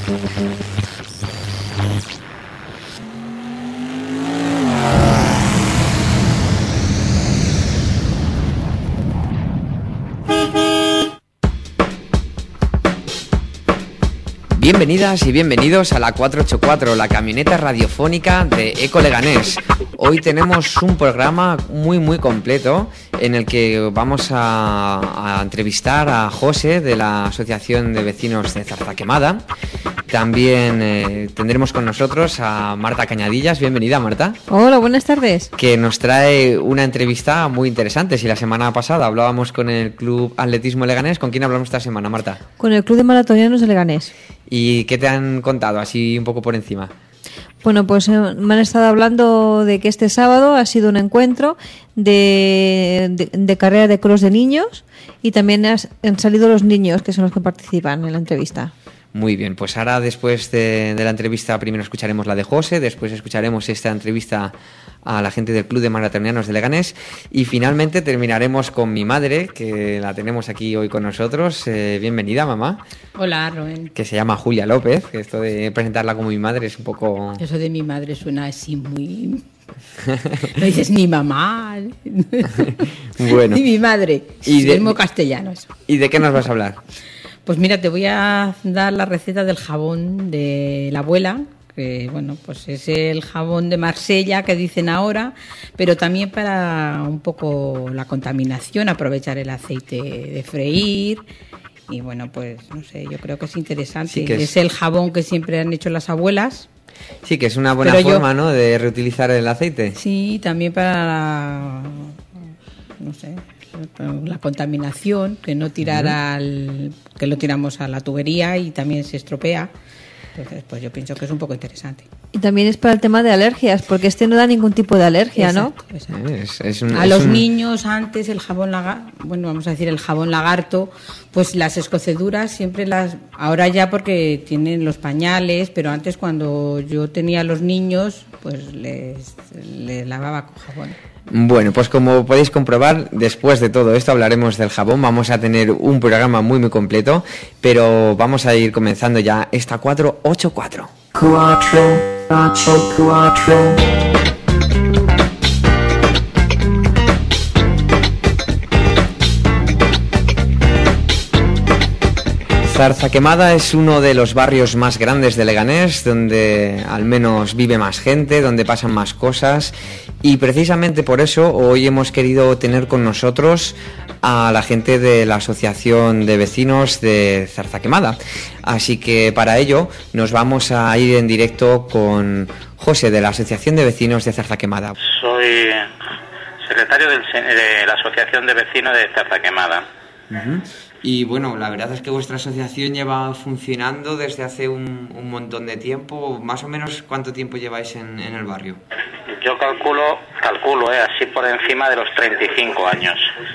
Bienvenidas y bienvenidos a la 484, la camioneta radiofónica de Eco Leganés. Hoy tenemos un programa muy completo en el que vamos a entrevistar a José de la Asociación de Vecinos de Zarzaquemada. También tendremos con nosotros a Marta Cañadillas. Bienvenida, Marta. Hola, buenas tardes. Que nos trae una entrevista muy interesante. Si la semana pasada hablábamos con el Club Atletismo Leganés, ¿con quién hablamos esta semana, Marta? Con el Club de Maratonianos de Leganés. ¿Y qué te han contado, así un poco por encima? Bueno, pues me han estado hablando de que este sábado ha sido un encuentro de carrera de cross de niños y también han salido los niños, que son los que participan en la entrevista. Muy bien, pues ahora después de la entrevista primero escucharemos la de José, después escucharemos esta entrevista a la gente del Club de Maratonianos de Leganés y finalmente terminaremos con mi madre, que la tenemos aquí hoy con nosotros. Bienvenida, mamá. Hola, Rubén. Que se llama Julia López, que esto de presentarla como mi madre es un poco... Eso de mi madre suena así muy... No dices ni mamá, bueno. ni mi madre, ¿Y es muy castellano eso. ¿Y de qué nos vas a hablar? Pues mira, te voy a dar la receta del jabón de la abuela, que bueno, pues es el jabón de Marsella que dicen ahora, pero también para un poco la contaminación, aprovechar el aceite de freír. Y bueno, pues no sé, yo creo que es interesante. Sí, que es el jabón que siempre han hecho las abuelas. Sí, que es una buena forma, ¿no?, de reutilizar el aceite. Sí, también para, no sé, la contaminación, que no tirar que lo tiramos a la tubería y también se estropea. Entonces, pues yo pienso que es un poco interesante. Y también es para el tema de alergias, porque este no da ningún tipo de alergia, exacto, ¿no? Exacto. A los niños antes el jabón vamos a decir el jabón lagarto, pues las escoceduras siempre ahora ya porque tienen los pañales, pero antes cuando yo tenía a los niños, pues les lavaba con jabón. Bueno, pues como podéis comprobar, después de todo esto hablaremos del jabón. Vamos a tener un programa muy completo, pero vamos a ir comenzando ya esta 484. 484. Zarzaquemada es uno de los barrios más grandes de Leganés, donde al menos vive más gente, donde pasan más cosas, y precisamente por eso hoy hemos querido tener con nosotros a la gente de la Asociación de Vecinos de Zarzaquemada. Así que para ello nos vamos a ir en directo con José de la Asociación de Vecinos de Zarzaquemada. Soy secretario de la Asociación de Vecinos de Zarzaquemada. Uh-huh. Y bueno, la verdad es que vuestra asociación lleva funcionando desde hace un montón de tiempo. Más o menos, ¿cuánto tiempo lleváis en el barrio? Yo calculo así por encima de los 35 años.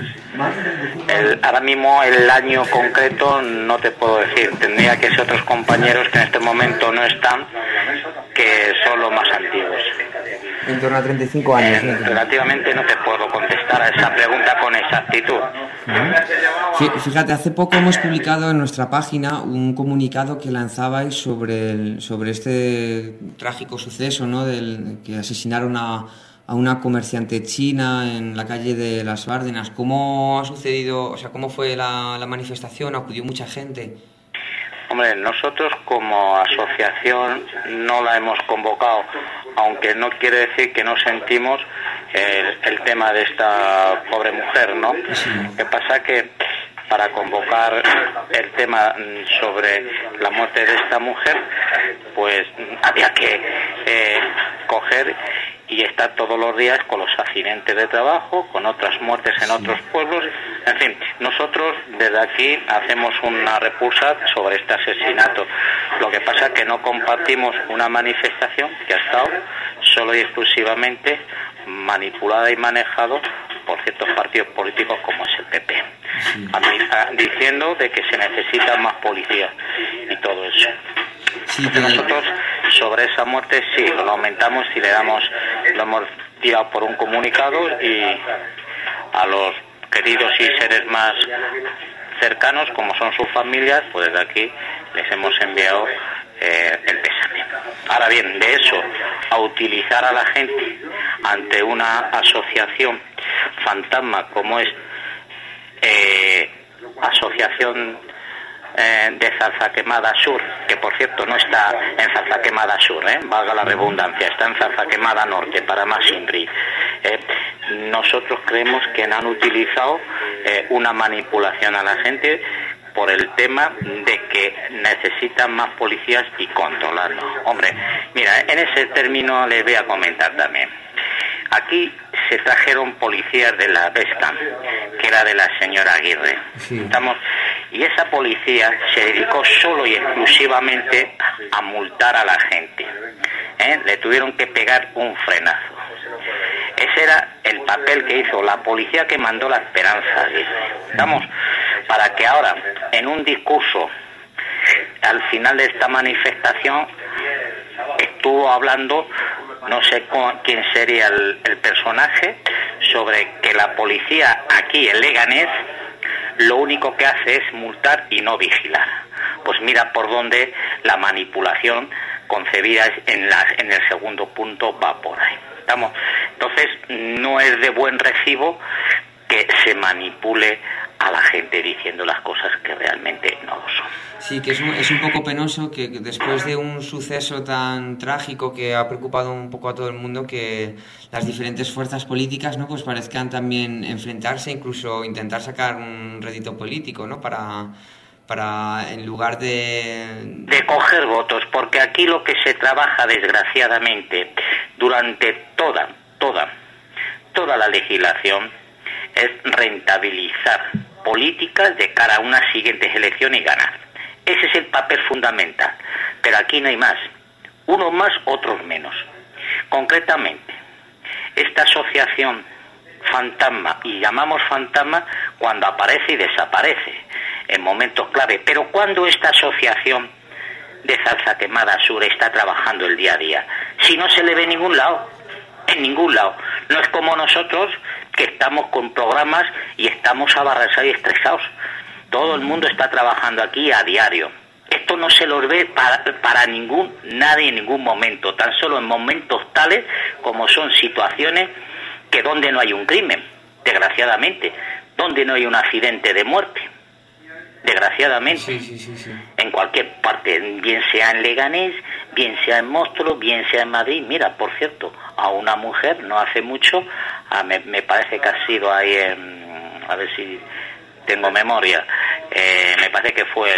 Ahora mismo el año concreto no te puedo decir. Tendría que ser otros compañeros que en este momento no están, que son los más antiguos. En torno a 35 años. Relativamente no te puedo contestar a esa pregunta con exactitud. Fíjate, hace poco hemos publicado en nuestra página un comunicado que lanzabais sobre este trágico suceso, ¿no?, que asesinaron a una comerciante china en la calle de Las Bárdenas. ¿Cómo ha sucedido? O sea, ¿cómo fue la manifestación? ¿Acudió mucha gente? Hombre, nosotros como asociación no la hemos convocado, aunque no quiere decir que no sentimos el tema de esta pobre mujer, ¿no? Sí. Lo que pasa que para convocar el tema sobre la muerte de esta mujer, pues había que coger y estar todos los días con los accidentes de trabajo, con otras muertes en otros pueblos. En fin, nosotros desde aquí hacemos una repulsa sobre este asesinato. Lo que pasa es que no compartimos una manifestación que ha estado solo y exclusivamente manipulada y manejado por ciertos partidos políticos como es el PP, diciendo de que se necesitan más policías y todo eso. Sí, nosotros sobre esa muerte sí lo aumentamos y lo hemos tirado por un comunicado, y a los queridos y seres más cercanos como son sus familias, pues desde aquí les hemos enviado el pésame. Ahora bien, de eso a utilizar a la gente ante una asociación fantasma como es Asociación de Zarzaquemada Sur, que por cierto no está en Zarzaquemada Sur, valga la redundancia, está en Zarzaquemada Norte, para más Inri. Nosotros creemos que han utilizado una manipulación a la gente por el tema de que necesitan más policías y controlarlos. Hombre, mira, en ese término les voy a comentar también. Aquí se trajeron policías de la Vescam, que era de la señora Aguirre. Sí. Y esa policía se dedicó solo y exclusivamente a multar a la gente. Le tuvieron que pegar un frenazo. Ese era el papel que hizo la policía que mandó la Esperanza Aguirre. Para que ahora, en un discurso, al final de esta manifestación, estuvo hablando, no sé quién sería el personaje, sobre que la policía aquí en Leganés lo único que hace es multar y no vigilar. Pues mira por dónde la manipulación concebida en el segundo punto va por ahí. Entonces no es de buen recibo que se manipule a la gente diciendo las cosas que realmente no lo son. Sí, que es un poco penoso que después de un suceso tan trágico que ha preocupado un poco a todo el mundo, que las diferentes fuerzas políticas, ¿no?, pues parezcan también enfrentarse, incluso intentar sacar un rédito político, ¿no?, para en lugar de coger votos, porque aquí lo que se trabaja desgraciadamente durante toda la legislación es rentabilizar políticas de cara a unas siguientes elecciones y ganar. Ese es el papel fundamental, pero aquí no hay más, unos más, otros menos. Concretamente, esta asociación fantasma, y llamamos fantasma cuando aparece y desaparece en momentos clave, pero cuando esta asociación de Zarzaquemada Sur está trabajando el día a día, si no se le ve en ningún lado, no es como nosotros que estamos con programas y estamos abarrasados y estresados. Todo el mundo está trabajando aquí a diario. Esto no se los ve para nadie en ningún momento, tan solo en momentos tales como son situaciones que donde no hay un crimen, desgraciadamente, donde no hay un accidente de muerte, desgraciadamente, sí. En cualquier parte, bien sea en Leganés, bien sea en Móstoles, bien sea en Madrid. Mira, por cierto, a una mujer no hace mucho, me parece que ha sido ahí a ver si tengo memoria, me parece que fue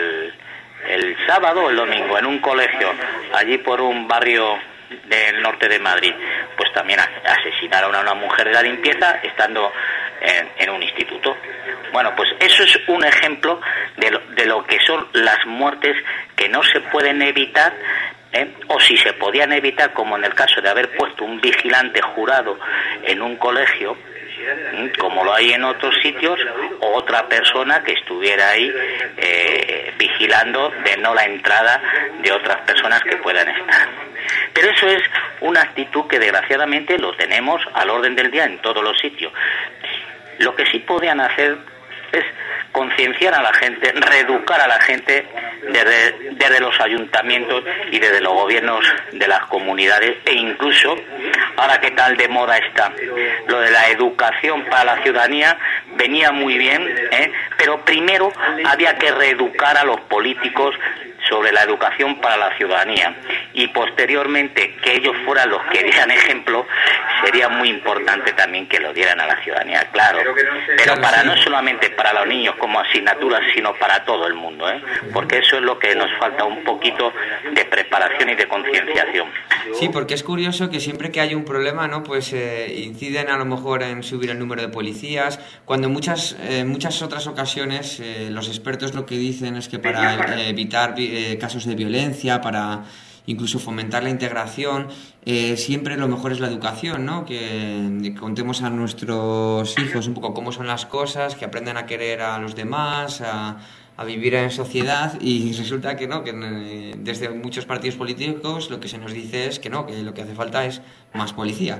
el sábado o el domingo, en un colegio, allí por un barrio del norte de Madrid, pues también asesinaron a una mujer de la limpieza estando en un instituto. Bueno, pues eso es un ejemplo de lo que son las muertes que no se pueden evitar, o si se podían evitar, como en el caso de haber puesto un vigilante jurado en un colegio, como lo hay en otros sitios, o otra persona que estuviera ahí vigilando de no la entrada de otras personas que puedan estar. Pero eso es una actitud que desgraciadamente lo tenemos al orden del día en todos los sitios. Lo que sí podían hacer es concienciar a la gente, reeducar a la gente desde los ayuntamientos y desde los gobiernos de las comunidades, e incluso, ahora que tal de moda está, lo de la educación para la ciudadanía venía muy bien, pero primero había que reeducar a los políticos sobre la educación para la ciudadanía, y posteriormente que ellos fueran los que dieran ejemplo. Sería muy importante también que lo dieran a la ciudadanía, claro, pero para no solamente para los niños como asignaturas, sino para todo el mundo, porque eso es lo que nos falta, un poquito de preparación y de concienciación. Sí, porque es curioso que siempre que hay un problema, ¿no?, pues inciden a lo mejor en subir el número de policías, cuando en muchas otras ocasiones los expertos lo que dicen es que para evitar casos de violencia, para incluso fomentar la integración, siempre lo mejor es la educación, ¿no? Que contemos a nuestros hijos un poco cómo son las cosas, que aprendan a querer a los demás, a vivir en sociedad, y resulta que no, que desde muchos partidos políticos lo que se nos dice es que no, que lo que hace falta es más policía.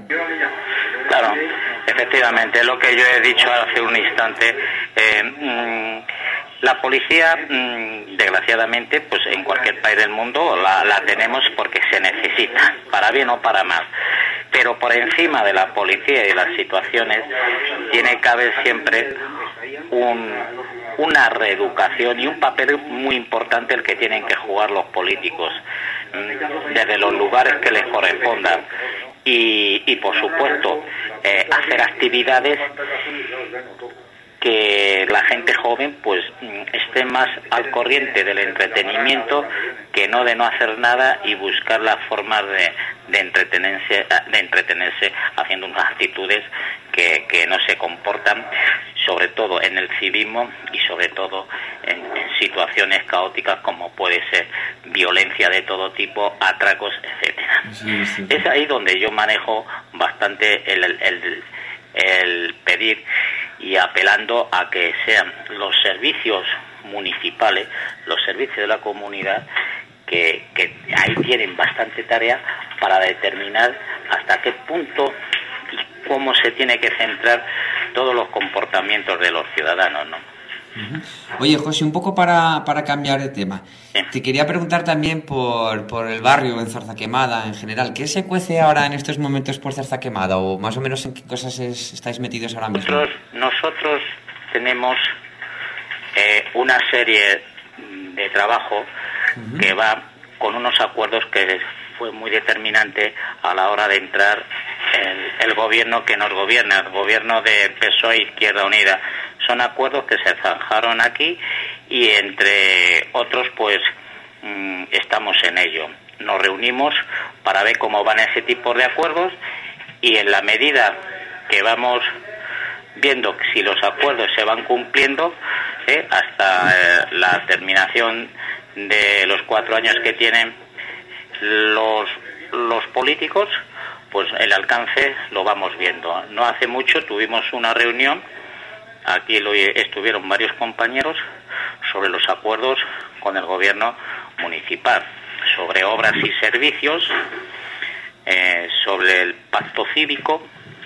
Claro, efectivamente, lo que yo he dicho hace un instante, La policía, desgraciadamente, pues en cualquier país del mundo la tenemos porque se necesita, para bien o para mal. Pero por encima de la policía y las situaciones tiene que haber siempre una reeducación y un papel muy importante el que tienen que jugar los políticos desde los lugares que les correspondan y por supuesto hacer actividades que la gente joven pues esté más al corriente del entretenimiento que no de no hacer nada y buscar las formas de entretenerse haciendo unas actitudes que no se comportan, sobre todo en el civismo y sobre todo en situaciones caóticas como puede ser violencia de todo tipo, atracos, etcétera. Sí. Es ahí donde yo manejo bastante el pedir y apelando a que sean los servicios municipales, los servicios de la comunidad, que ahí tienen bastante tarea para determinar hasta qué punto y cómo se tiene que centrar todos los comportamientos de los ciudadanos, ¿no? Oye, José, un poco para cambiar de tema. Sí. Te quería preguntar también por el barrio en Zarzaquemada en general. ¿Qué se cuece ahora en estos momentos por Zarzaquemada? ¿O más o menos en qué cosas estáis metidos ahora mismo? Nosotros tenemos una serie de trabajo que va con unos acuerdos que fue muy determinante a la hora de entrar el gobierno que nos gobierna, el gobierno de PSOE Izquierda Unida. Son acuerdos que se zanjaron aquí y entre otros pues estamos en ello. Nos reunimos para ver cómo van ese tipo de acuerdos y en la medida que vamos viendo si los acuerdos se van cumpliendo hasta la terminación de los 4 años que tienen los políticos, pues el alcance lo vamos viendo. No hace mucho tuvimos una reunión, aquí estuvieron varios compañeros, sobre los acuerdos con el gobierno municipal, sobre obras y servicios, sobre el pacto cívico,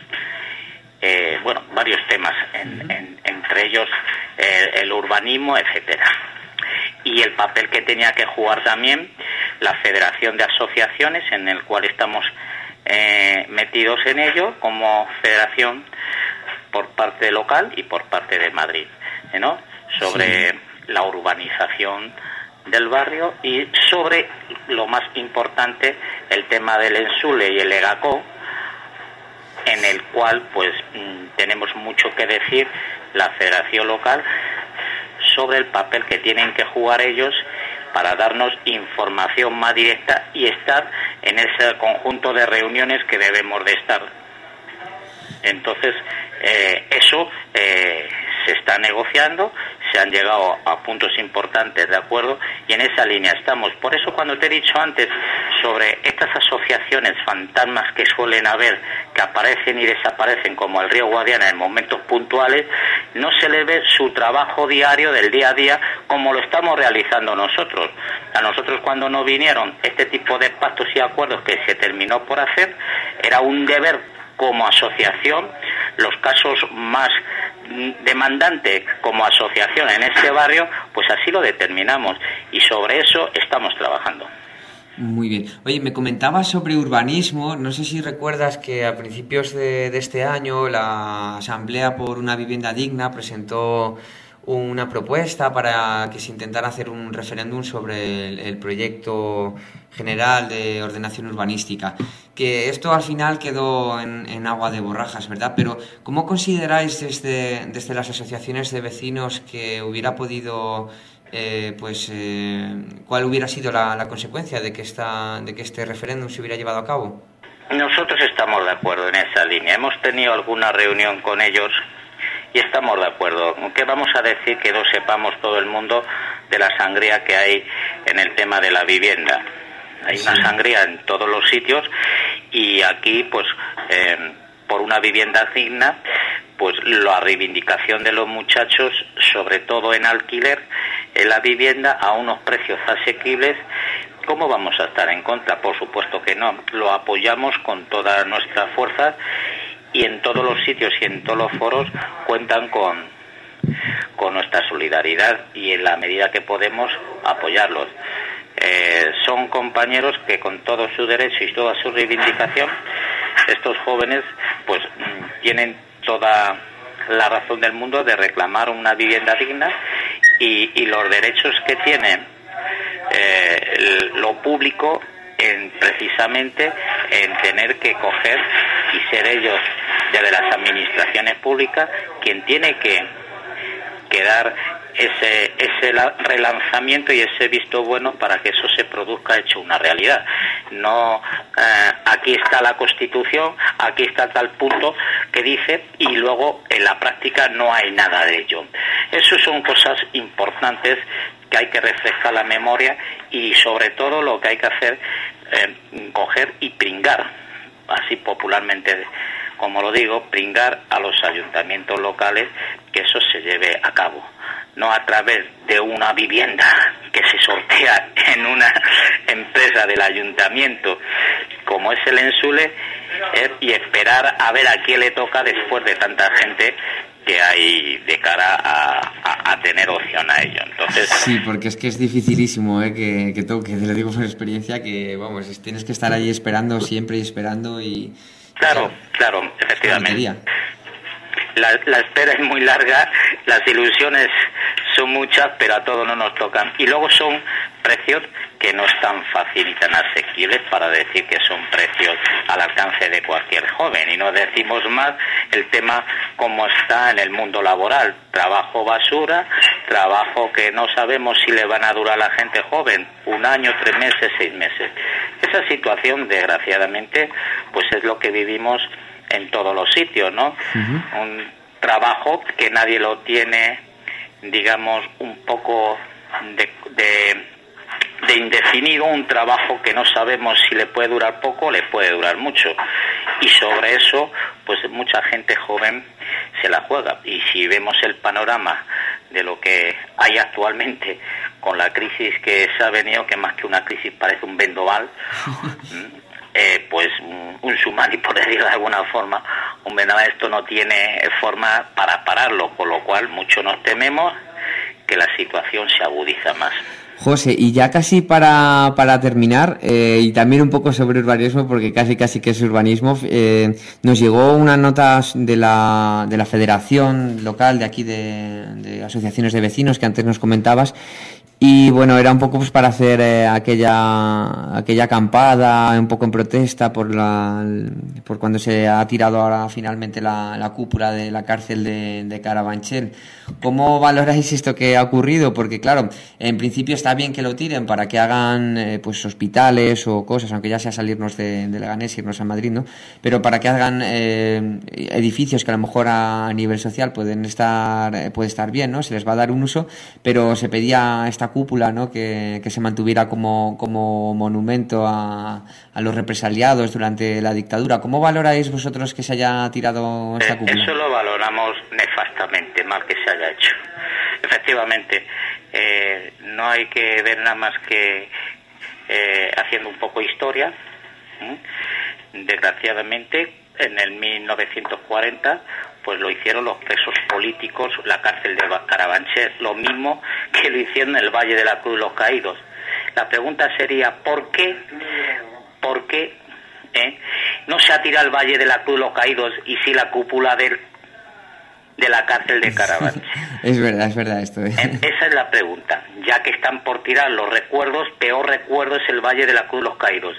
varios temas, entre ellos el urbanismo, etcétera. Y el papel que tenía que jugar también la Federación de Asociaciones, en el cual estamos metidos en ello como federación por parte local y por parte de Madrid, ¿no? Sobre la urbanización del barrio y sobre lo más importante, el tema del Ensule y el EGACO, en el cual pues tenemos mucho que decir la federación local sobre el papel que tienen que jugar ellos para darnos información más directa y estar en ese conjunto de reuniones que debemos de estar. Entonces, eso se está negociando, se han llegado a puntos importantes de acuerdo y en esa línea estamos. Por eso cuando te he dicho antes sobre estas asociaciones fantasmas que suelen haber, que aparecen y desaparecen como el río Guadiana en momentos puntuales, no se le ve su trabajo diario del día a día como lo estamos realizando nosotros. A nosotros cuando nos vinieron este tipo de pactos y acuerdos que se terminó por hacer, era un deber como asociación, los casos más demandantes como asociación en ese barrio, pues así lo determinamos y sobre eso estamos trabajando. Muy bien. Oye, me comentabas sobre urbanismo. No sé si recuerdas que a principios de este año la Asamblea por una Vivienda Digna presentó una propuesta para que se intentara hacer un referéndum sobre el proyecto general de ordenación urbanística, que esto al final quedó en agua de borrajas, ¿verdad? Pero ¿cómo consideráis desde las asociaciones de vecinos que hubiera podido, cuál hubiera sido la consecuencia de que este referéndum se hubiera llevado a cabo? Nosotros estamos de acuerdo en esa línea. Hemos tenido alguna reunión con ellos y estamos de acuerdo. ¿Qué vamos a decir que no sepamos todo el mundo de la sangría que hay en el tema de la vivienda? Hay una sangría en todos los sitios y aquí, pues, por una vivienda digna, pues la reivindicación de los muchachos, sobre todo en alquiler, en la vivienda a unos precios asequibles. ¿Cómo vamos a estar en contra? Por supuesto que no. Lo apoyamos con todas nuestras fuerzas y en todos los sitios y en todos los foros cuentan con con nuestra solidaridad y en la medida que podemos apoyarlos. Son compañeros que con todo su derecho y toda su reivindicación, estos jóvenes pues tienen toda la razón del mundo de reclamar una vivienda digna y los derechos que tienen lo público precisamente en tener que coger y ser ellos desde las administraciones públicas quien tiene que dar ese relanzamiento y ese visto bueno para que eso se produzca hecho una realidad. No, aquí está la Constitución, aquí está tal punto que dice y luego en la práctica no hay nada de ello. Eso son cosas importantes que hay que refrescar la memoria y sobre todo lo que hay que hacer coger y pringar, así popularmente como lo digo, pringar a los ayuntamientos locales que eso se lleve a cabo, no a través de una vivienda que se sortea en una empresa del ayuntamiento como es el Ensule y esperar a ver a quién le toca después de tanta gente que hay de cara a tener opción a ello. Entonces sí, porque es que es dificilísimo que toque, te lo digo por experiencia, que vamos, tienes que estar ahí esperando siempre y esperando y claro, efectivamente. La espera es muy larga, las ilusiones son muchas, pero a todos no nos tocan. Y luego son precios que no es tan fácil y tan asequibles para decir que son precios al alcance de cualquier joven. Y no decimos más el tema como está en el mundo laboral. Trabajo basura, trabajo que no sabemos si le van a durar a la gente joven, 1 año, 3 meses, 6 meses. Esa situación, desgraciadamente, pues es lo que vivimos en todos los sitios, ¿no? Uh-huh. Un trabajo que nadie lo tiene, digamos, un poco de indefinido, un trabajo que no sabemos si le puede durar poco o le puede durar mucho. Y sobre eso, pues mucha gente joven se la juega. Y si vemos el panorama de lo que hay actualmente con la crisis que se ha venido, que más que una crisis parece un vendaval, pues un tsunami, por decirlo de alguna forma, un vendaval, esto no tiene forma para pararlo, con lo cual mucho nos tememos que la situación se agudiza más. José, y ya casi para terminar, y también un poco sobre urbanismo, porque casi que es urbanismo, nos llegó una nota de la Federación Local de aquí de Asociaciones de Vecinos que antes nos comentabas. Y bueno, era un poco pues para hacer aquella acampada, un poco en protesta por cuando se ha tirado ahora finalmente la cúpula de la cárcel de Carabanchel. ¿Cómo valoráis esto que ha ocurrido? Porque claro, en principio está bien que lo tiren para que hagan pues hospitales o cosas, aunque ya sea salirnos de Leganés y irnos a Madrid, ¿no? Pero para que hagan edificios que a lo mejor a nivel social puede estar bien, ¿no? Se les va a dar un uso, pero se pedía esta cúpula, ¿no? Que se mantuviera como monumento a los represaliados durante la dictadura. ¿Cómo valoráis vosotros que se haya tirado esta cúpula? Eso lo valoramos nefastamente, mal que se haya hecho. Efectivamente, no hay que ver nada más que haciendo un poco historia. Desgraciadamente, en el 1940 pues lo hicieron los presos políticos, la cárcel de Carabanchel, lo mismo que lo hicieron en el Valle de la Cruz los Caídos. La pregunta sería, ¿por qué no se ha tirado el Valle de la Cruz los Caídos y sí la cúpula de la cárcel de Carabanchel? Es verdad esto. Esa es la pregunta. Ya que están por tirar los recuerdos, peor recuerdo es el Valle de la Cruz los Caídos.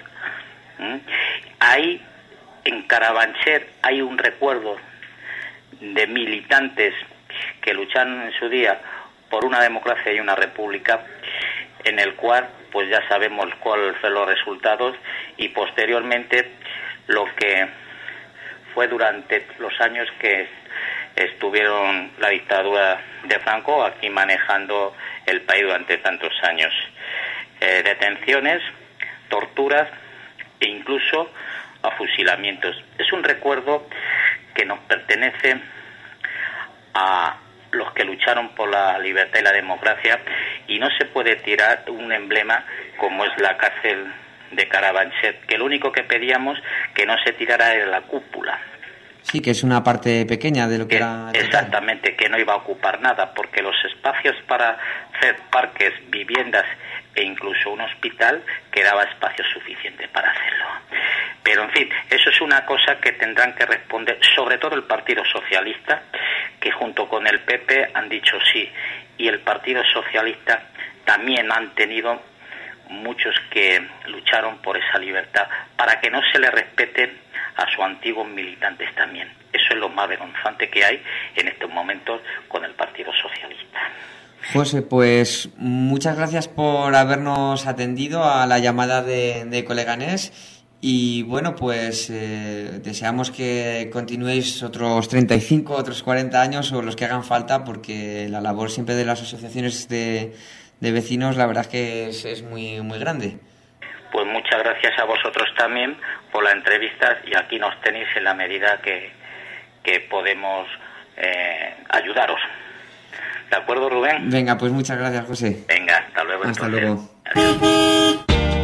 Ahí, en Carabanchel, hay un recuerdo de militantes que lucharon en su día por una democracia y una república, en el cual pues ya sabemos cuáles fueron los resultados y posteriormente lo que fue durante los años que estuvieron la dictadura de Franco aquí manejando el país durante tantos años. Detenciones, torturas e incluso afusilamientos. Es un recuerdo que nos pertenece a los que lucharon por la libertad y la democracia y no se puede tirar un emblema como es la cárcel de Carabanchel, que lo único que pedíamos que no se tirara era la cúpula, Sí, que es una parte pequeña de lo que era... Exactamente, que no iba a ocupar nada, porque los espacios para hacer parques, viviendas e incluso un hospital quedaba espacio suficiente para hacerlo. Pero en fin, eso es una cosa que tendrán que responder, sobre todo el Partido Socialista, que junto con el PP han dicho sí, y el Partido Socialista también han tenido muchos que lucharon por esa libertad para que no se le respete a sus antiguos militantes también. Eso es lo más vergonzante que hay en estos momentos con el Partido Socialista. José, pues muchas gracias por habernos atendido a la llamada de Coleganés y bueno, pues deseamos que continuéis otros 35, otros 40 años o los que hagan falta, porque la labor siempre de las asociaciones de vecinos, la verdad es que es muy, muy grande. Pues muchas gracias a vosotros también por la entrevista y aquí nos tenéis en la medida que podemos ayudaros. ¿De acuerdo, Rubén? Venga, pues muchas gracias, José. Venga, hasta luego. Hasta entonces. luego. Adiós.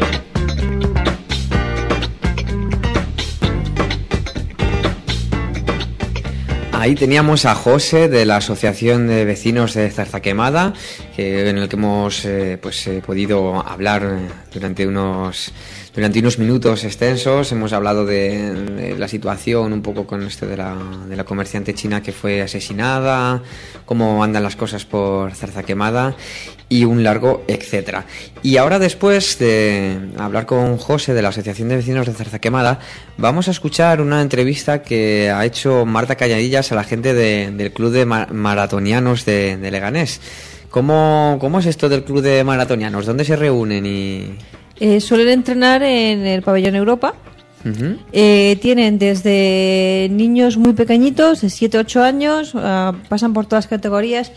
Ahí teníamos a José de la Asociación de Vecinos de Zarzaquemada, en el que hemos podido hablar durante unos minutos extensos. Hemos hablado de la situación un poco con esto de la comerciante china que fue asesinada, cómo andan las cosas por Zarzaquemada y un largo etcétera. Y ahora, después de hablar con José de la Asociación de Vecinos de Zarzaquemada, vamos a escuchar una entrevista que ha hecho Marta Cañadillas a la gente del Club de Maratonianos de Leganés. ¿Cómo es esto del Club de Maratonianos? ¿Dónde se reúnen? Suelen entrenar en el Pabellón Europa. Uh-huh. Tienen desde niños muy pequeñitos, de 7-8 años, pasan por todas las categorías,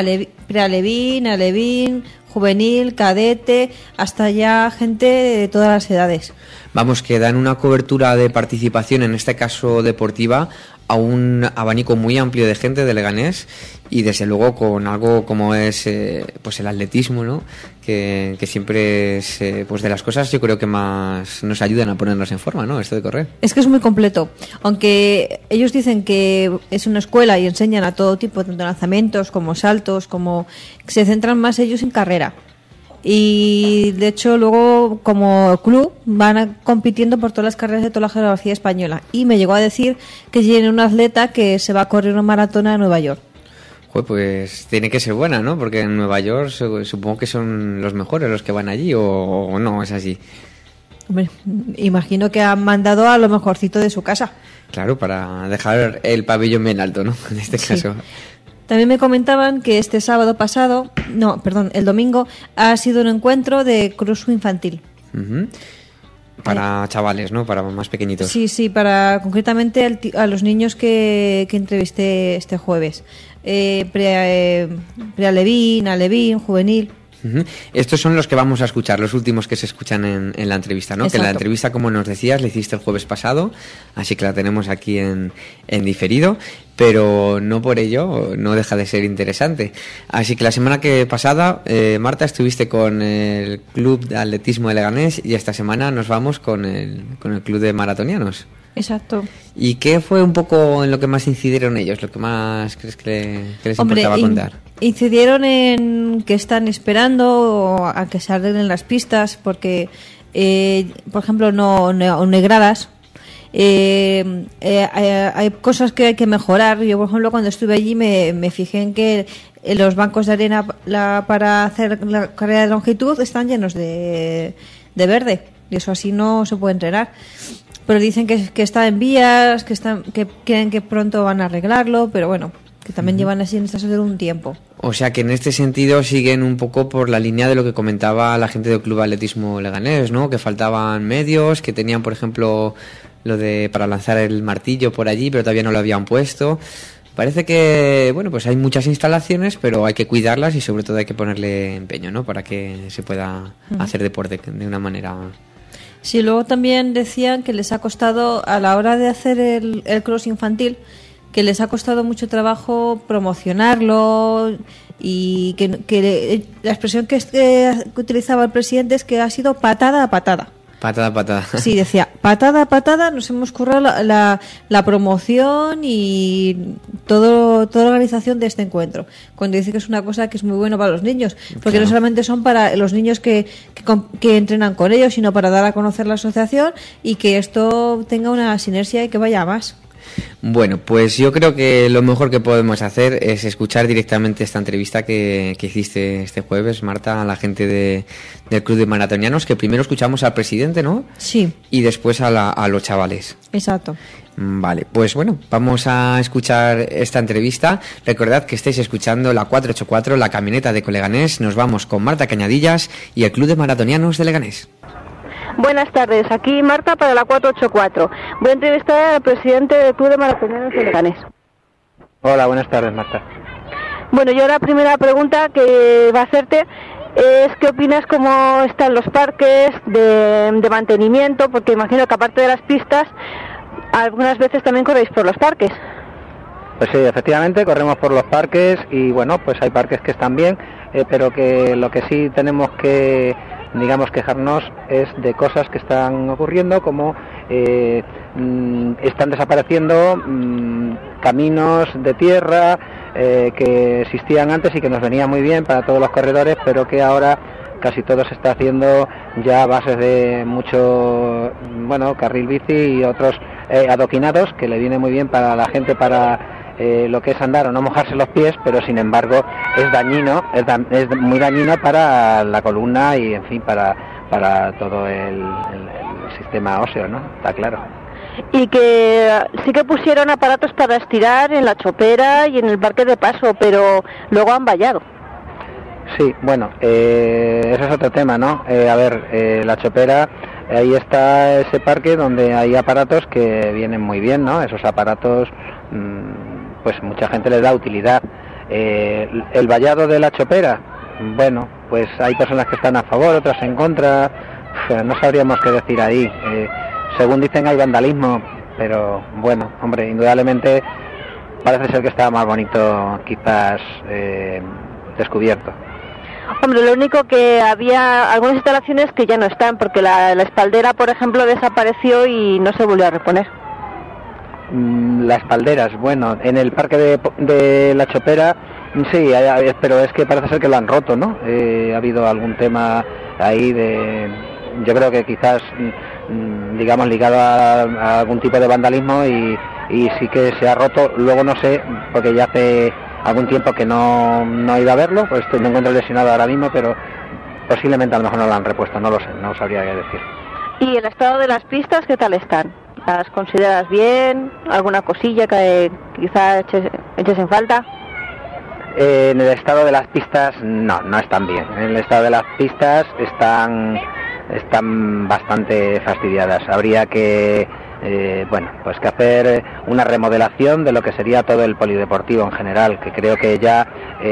alevín, juvenil, cadete, hasta ya gente de todas las edades. Vamos, que dan una cobertura de participación, en este caso deportiva, a un abanico muy amplio de gente de Leganés y desde luego con algo como es pues el atletismo, ¿no? Que siempre es pues de las cosas, yo creo, que más nos ayudan a ponernos en forma, ¿no? Esto de correr. Es que es muy completo, aunque ellos dicen que es una escuela y enseñan a todo tipo, tanto lanzamientos como saltos, como se centran más ellos en carrera. Y de hecho luego como club van compitiendo por todas las carreras de toda la geografía española, y me llegó a decir que tiene un atleta que se va a correr una maratona a Nueva York. Joder, pues tiene que ser buena, ¿no? Porque en Nueva York supongo que son los mejores los que van allí, o no es así. Hombre, imagino que han mandado a lo mejorcito de su casa. Claro, para dejar el pabellón bien alto, ¿no? En este caso. También me comentaban que este el domingo ha sido un encuentro de cruce infantil. Uh-huh. Para chavales, ¿no? Para más pequeñitos. Sí, para concretamente a los niños que entrevisté este jueves. Prealevín, alevín, juvenil. Uh-huh. Estos son los que vamos a escuchar, los últimos que se escuchan en la entrevista, ¿no? Exacto. Que la entrevista, como nos decías, la hiciste el jueves pasado, así que la tenemos aquí en diferido, pero no por ello no deja de ser interesante. Así que la semana pasada, Marta, estuviste con el Club de Atletismo de Leganés y esta semana nos vamos con el Club de Maratonianos. Exacto. ¿Y qué fue un poco en lo que más incidieron ellos? ¿Lo que más crees que les importaba contar? Incidieron en que están esperando a que se arreglen las pistas porque, por ejemplo, no negradas. Hay cosas que hay que mejorar. Yo, por ejemplo, cuando estuve allí me fijé en que los bancos de arena para hacer la carrera de longitud están llenos de verde, y eso así no se puede entrenar. Pero dicen que está en vías, que creen que pronto van a arreglarlo, pero bueno, que también llevan así en esta de un tiempo. O sea que en este sentido siguen un poco por la línea de lo que comentaba la gente del Club Atletismo Leganés, ¿no? Que faltaban medios, que tenían, por ejemplo, lo de para lanzar el martillo por allí, pero todavía no lo habían puesto. Parece que, bueno, pues hay muchas instalaciones, pero hay que cuidarlas y sobre todo hay que ponerle empeño, ¿no? Para que se pueda hacer deporte de una manera... Sí, luego también decían que les ha costado, a la hora de hacer el cross infantil, que les ha costado mucho trabajo promocionarlo, y que la expresión que utilizaba el presidente es que ha sido patada a patada. Patada, patada. Sí, decía, patada, patada, nos hemos currado la promoción y toda la organización de este encuentro. Cuando dice que es una cosa que es muy buena para los niños, porque Claro. no solamente son para los niños que entrenan con ellos, sino para dar a conocer la asociación y que esto tenga una sinergia y que vaya a más. Bueno, pues yo creo que lo mejor que podemos hacer es escuchar directamente esta entrevista que hiciste este jueves, Marta, a la gente del Club de Maratonianos, que primero escuchamos al presidente, ¿no? Sí, Y después a los chavales. exacto. Vale, pues bueno, vamos a escuchar esta entrevista. Recordad que estáis escuchando la 484, la camioneta de Leganés. Nos vamos con Marta Cañadillas y el Club de Maratonianos de Leganés. Buenas tardes, aquí Marta para la 484. Voy a entrevistar al presidente del Club de Maratonianos de Leganés. Hola, buenas tardes, Marta. Bueno, yo la primera pregunta que va a hacerte es ¿qué opinas cómo están los parques de mantenimiento? Porque imagino que aparte de las pistas, algunas veces también corréis por los parques. Pues sí, efectivamente, corremos por los parques y bueno, pues hay parques que están bien, pero que lo que sí tenemos que, digamos, quejarnos es de cosas que están ocurriendo, como están desapareciendo caminos de tierra que existían antes y que nos venía muy bien para todos los corredores, pero que ahora casi todo se está haciendo ya a base de mucho, bueno, carril bici y otros adoquinados, que le viene muy bien para la gente para lo que es andar o no mojarse los pies, pero sin embargo es dañino, es muy dañino para la columna y en fin para todo el sistema óseo, ¿no? Está claro. Y que sí que pusieron aparatos para estirar en la Chopera y en el Parque de Paso, pero luego han vallado. Sí, bueno, ese es otro tema, ¿no? A ver, la Chopera, ahí está ese parque donde hay aparatos que vienen muy bien, ¿no? Esos aparatos, pues mucha gente les da utilidad. El vallado de la Chopera, bueno, pues hay personas que están a favor, otras en contra, no sabríamos qué decir ahí. Según dicen hay vandalismo, pero bueno, hombre, indudablemente parece ser que estaba más bonito quizás descubierto. Hombre, lo único que había algunas instalaciones que ya no están, porque la espaldera, por ejemplo, desapareció y no se volvió a reponer. Las espalderas, bueno, en el parque de la Chopera, sí, pero es que parece ser que lo han roto, ¿no? Ha habido algún tema ahí yo creo que quizás, digamos, ligado a algún tipo de vandalismo y sí que se ha roto. Luego no sé, porque ya hace algún tiempo que no he ido a verlo, pues me encuentro lesionado ahora mismo, pero posiblemente a lo mejor no lo han repuesto, no lo sé, no sabría qué decir. ¿Y el estado de las pistas qué tal están? ¿Las consideras bien? ¿Alguna cosilla que quizá eches en falta? En el estado de las pistas no están bien. En el estado de las pistas están bastante fastidiadas. Habría que pues que hacer una remodelación de lo que sería todo el polideportivo en general, que creo que ya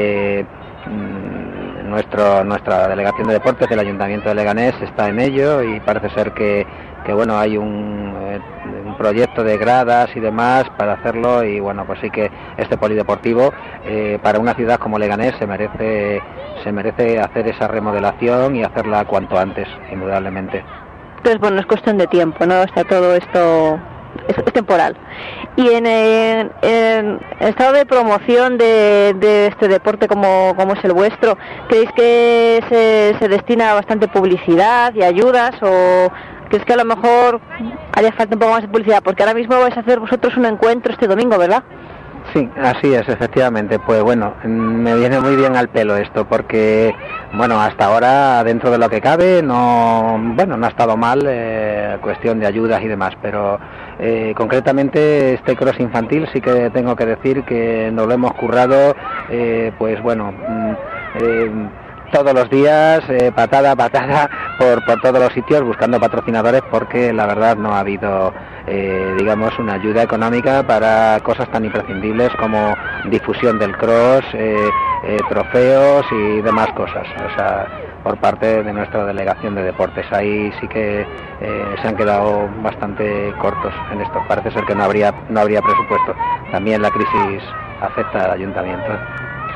nuestra delegación de deportes del Ayuntamiento de Leganés está en ello y parece ser que bueno, hay un proyecto de gradas y demás para hacerlo y bueno, pues sí que este polideportivo para una ciudad como Leganés se merece hacer esa remodelación y hacerla cuanto antes, indudablemente. Entonces, bueno, es cuestión de tiempo, ¿no? Está todo esto es temporal. Y en el estado de promoción de este deporte como es el vuestro, ¿creéis que se destina bastante publicidad y ayudas o creéis que a lo mejor haría falta un poco más de publicidad? Porque ahora mismo vais a hacer vosotros un encuentro este domingo, ¿verdad? Sí, así es, efectivamente. Pues bueno, me viene muy bien al pelo esto, porque bueno, hasta ahora dentro de lo que cabe no ha estado mal, cuestión de ayudas y demás, pero concretamente este cross infantil sí que tengo que decir que nos lo hemos currado, pues bueno, todos los días, patada por todos los sitios buscando patrocinadores, porque la verdad no ha habido digamos una ayuda económica para cosas tan imprescindibles como difusión del cross, trofeos y demás cosas, o sea, por parte de nuestra delegación de deportes. Ahí sí que se han quedado bastante cortos en esto. Parece ser que no habría presupuesto. También la crisis afecta al ayuntamiento.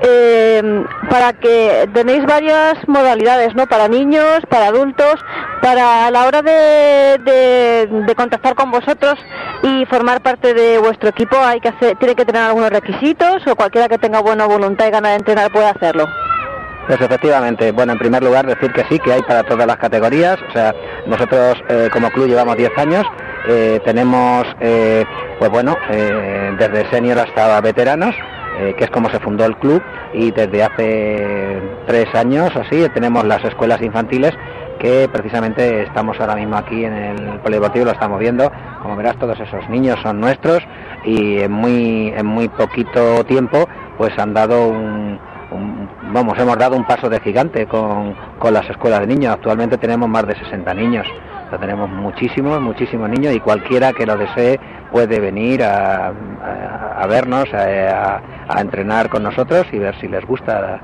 para que tenéis varias modalidades, ¿no? Para niños, para adultos, para a la hora de contactar con vosotros y formar parte de vuestro equipo, tiene que tener algunos requisitos, o cualquiera que tenga buena voluntad y ganas de entrenar puede hacerlo. Pues efectivamente, bueno, en primer lugar decir que sí, que hay para todas las categorías. O sea, nosotros como club llevamos 10 años, tenemos, pues bueno, desde senior hasta veteranos, que es como se fundó el club, y desde hace 3 años así tenemos las escuelas infantiles, que precisamente estamos ahora mismo aquí en el polideportivo, lo estamos viendo. Como verás, todos esos niños son nuestros, y en muy poquito tiempo pues han dado hemos dado un paso de gigante con las escuelas de niños. Actualmente tenemos más de 60 niños, o sea, tenemos muchísimos niños, y cualquiera que lo desee puede venir a vernos, a entrenar con nosotros y ver si les gusta,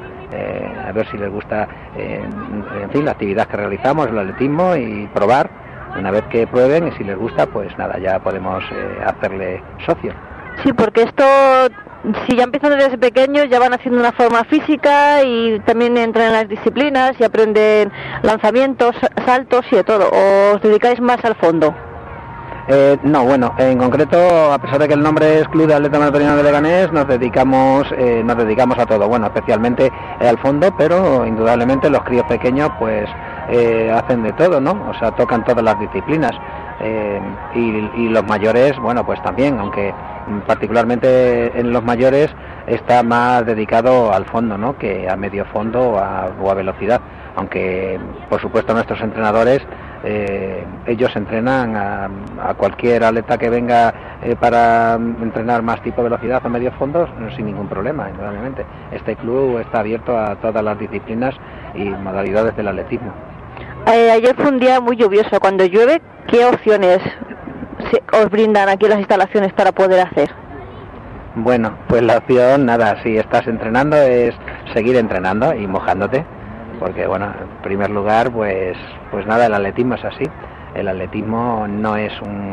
en fin, la actividad que realizamos, el atletismo, y probar. Una vez que prueben, y si les gusta, pues nada, ya podemos hacerle socio. Sí, porque esto, si ya empiezan desde pequeños, ya van haciendo una forma física, y también entran en las disciplinas y aprenden lanzamientos, saltos y de todo. ¿O os dedicáis más al fondo? No, bueno, en concreto, a pesar de que el nombre es Club de Atletas Maratoniano de Leganés, nos dedicamos a todo, bueno, especialmente al fondo, pero indudablemente los críos pequeños pues hacen de todo, ¿no? O sea, tocan todas las disciplinas, y los mayores, bueno, pues también, aunque particularmente en los mayores está más dedicado al fondo, ¿no?, que a medio fondo o a velocidad, aunque por supuesto nuestros entrenadores, ellos entrenan a cualquier atleta que venga para entrenar más tipo velocidad o medio fondo sin ningún problema, indudablemente. Este club está abierto a todas las disciplinas y modalidades del atletismo. Ayer fue un día muy lluvioso. Cuando llueve, ¿qué opciones os brindan aquí las instalaciones para poder hacer? Bueno, pues la opción, nada, si estás entrenando, es seguir entrenando y mojándote, porque bueno, en primer lugar, pues nada, el atletismo es así. El atletismo no es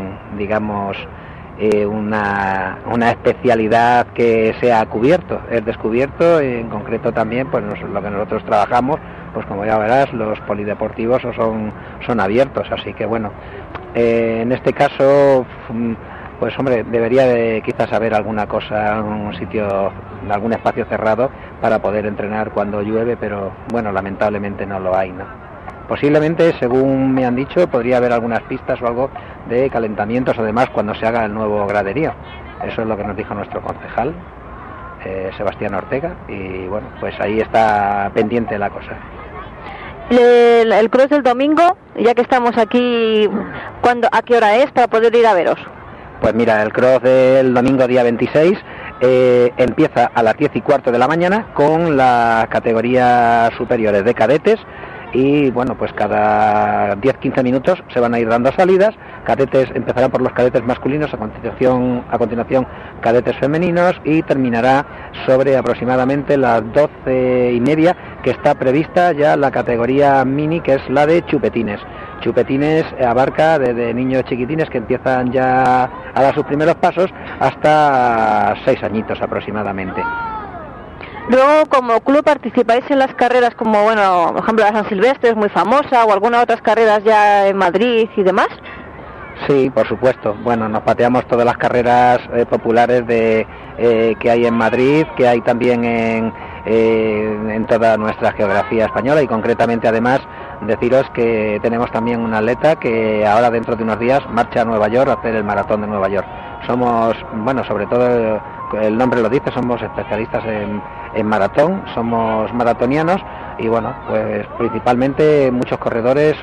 una especialidad que sea cubierto, es descubierto, y en concreto también pues lo que nosotros trabajamos, pues como ya verás, los polideportivos son abiertos, así que bueno, en este caso, pues hombre, debería de quizás haber alguna cosa, un sitio, algún espacio cerrado para poder entrenar cuando llueve, pero bueno, lamentablemente no lo hay, ¿no? Posiblemente, según me han dicho, podría haber algunas pistas o algo de calentamientos o demás cuando se haga el nuevo graderío. Eso es lo que nos dijo nuestro concejal, Sebastián Ortega, y bueno, pues ahí está pendiente la cosa. El cross del domingo, ya que estamos aquí, ¿a qué hora es para poder ir a veros? Pues mira, el cross del domingo día 26 empieza a las 10:15 de la mañana con las categorías superiores de cadetes, y bueno, pues cada 10-15 minutos se van a ir dando salidas. Cadetes empezarán por los cadetes masculinos, a continuación cadetes femeninos, y terminará sobre aproximadamente las 12:30, que está prevista ya la categoría mini, que es la de chupetines. Chupetines abarca desde niños chiquitines que empiezan ya a dar sus primeros pasos hasta 6 añitos aproximadamente. Luego, como club, participáis en las carreras como, bueno, por ejemplo, la San Silvestre es muy famosa, o algunas otras carreras ya en Madrid y demás. Sí, por supuesto. Bueno, nos pateamos todas las carreras populares que hay en Madrid, que hay también en toda nuestra geografía española, y concretamente, además, deciros que tenemos también un atleta que ahora, dentro de unos días, marcha a Nueva York a hacer el maratón de Nueva York. Somos, bueno, sobre todo el nombre lo dice, somos especialistas en maratón, somos maratonianos, y bueno, pues principalmente muchos corredores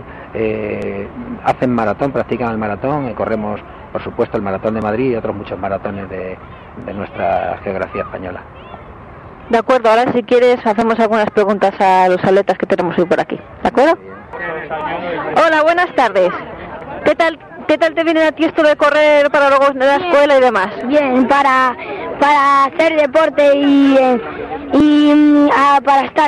hacen maratón, practican el maratón, y corremos, por supuesto, el maratón de Madrid y otros muchos maratones de nuestra geografía española. De acuerdo, ahora si quieres hacemos algunas preguntas a los atletas que tenemos hoy por aquí, ¿de acuerdo? Hola, buenas tardes. ¿Qué tal te viene a ti esto de correr para luego de la escuela y demás? Bien, para hacer deporte y para estar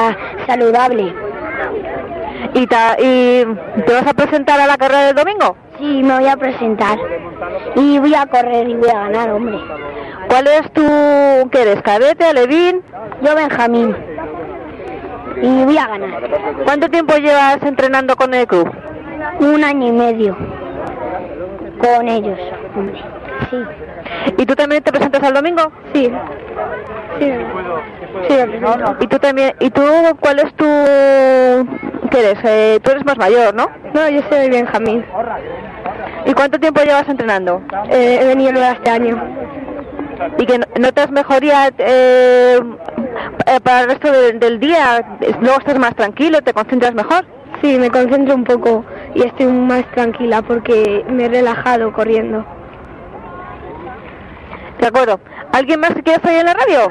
saludable. ¿Y te vas a presentar a la carrera del domingo? Sí, me voy a presentar. Y voy a correr y voy a ganar, hombre. ¿Cuál es tu... qué eres? ¿Cadete, alevín? Yo, Benjamín. Y voy a ganar. ¿Cuánto tiempo llevas entrenando con el club? 1 año y medio. Con ellos, hombre. Sí. ¿Y tú también te presentas el domingo? Sí. Sí. Sí, ¿Y tú también? ¿Y tú cuál es tu... qué eres? Tú eres más mayor, ¿no? No, yo soy Benjamín. ¿Y cuánto tiempo llevas entrenando? He venido nueva este año. ¿Y que notas mejoría para el resto del día? ¿Luego estás más tranquilo, te concentras mejor? Sí, me concentro un poco y estoy más tranquila porque me he relajado corriendo. De acuerdo. ¿Alguien más que quiere salir en la radio?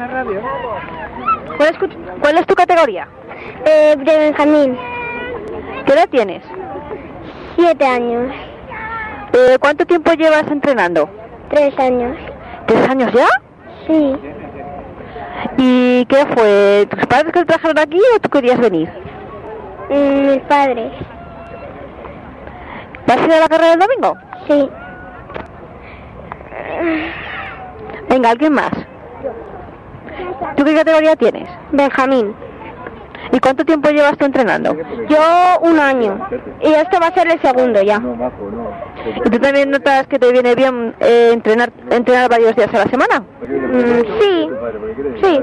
¿Cuál es tu categoría? De Benjamín. ¿Qué edad tienes? 7 años. ¿Cuánto tiempo llevas entrenando? 3 años. ¿3 años ya? Sí. ¿Y qué fue? ¿Tus padres que te trajeron aquí o tú querías venir? Mis padres. ¿Vas a ir a la carrera del domingo? Sí. Venga, ¿alguien más? ¿Tú qué categoría tienes? Benjamín. ¿Y cuánto tiempo llevas tú entrenando? Yo 1 año. Y este va a ser el segundo ya. ¿Y tú también notas que te viene bien entrenar varios días a la semana? Sí. Sí.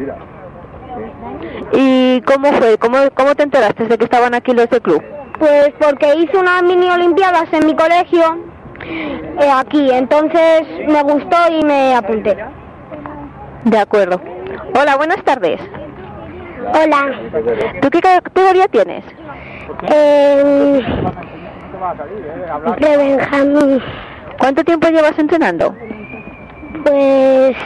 ¿Y cómo fue? ¿Cómo te enteraste de que estaban aquí los del club? Pues porque hice unas mini olimpiadas en mi colegio, aquí, entonces me gustó y me apunté. De acuerdo. Hola, buenas tardes. Hola. ¿Tú qué categoría tienes? De Benjamín. ¿Cuánto tiempo llevas entrenando? Pues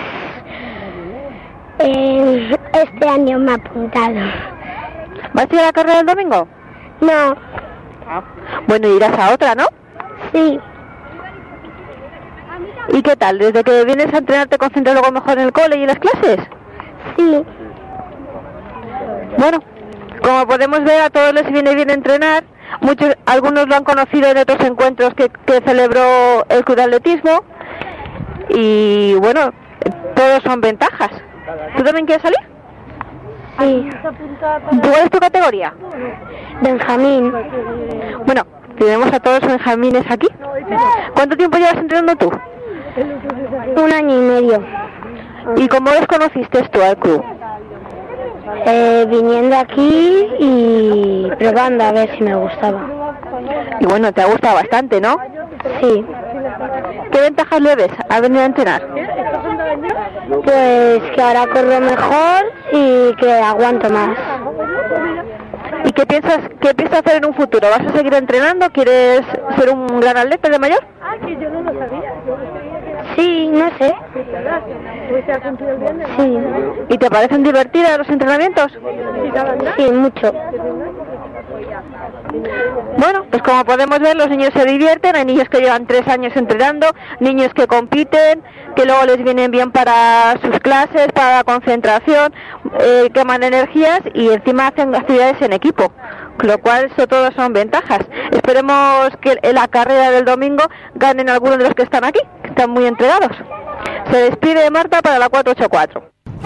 este año me he apuntado. ¿Vas a ir a la carrera del domingo? No. Bueno, irás a otra, ¿no? Sí. ¿Y qué tal? ¿Desde que vienes a entrenar te concentras luego mejor en el cole y en las clases? Sí. Bueno, como podemos ver, a todos les viene bien entrenar. Algunos lo han conocido en otros encuentros que celebró el Club de Atletismo. Y bueno, todos son ventajas. ¿Tú también quieres salir? Sí. ¿Cuál es tu categoría? Benjamín. Bueno, tenemos a todos los benjamines aquí. ¿Cuánto tiempo llevas entrenando tú? 1 año y medio. ¿Y cómo los conociste tú al club? Viniendo aquí y probando a ver si me gustaba. Y bueno, te ha gustado bastante, ¿no? Sí. ¿Qué ventajas le ves a venir a entrenar? Pues que ahora corro mejor y que aguanto más. ¿Y qué piensas hacer en un futuro? ¿Vas a seguir entrenando? ¿Quieres ser un gran atleta de mayor? Sí, no sé. Sí. ¿Y te parecen divertidos los entrenamientos? Sí, mucho. Bueno, pues como podemos ver, los niños se divierten. Hay niños que llevan 3 años entrenando, niños que compiten, que luego les vienen bien para sus clases, para la concentración, queman energías y encima hacen actividades en equipo, lo cual eso todo son ventajas. Esperemos que en la carrera del domingo ganen algunos de los que están aquí, que están muy entregados. Se despide Marta para la 484.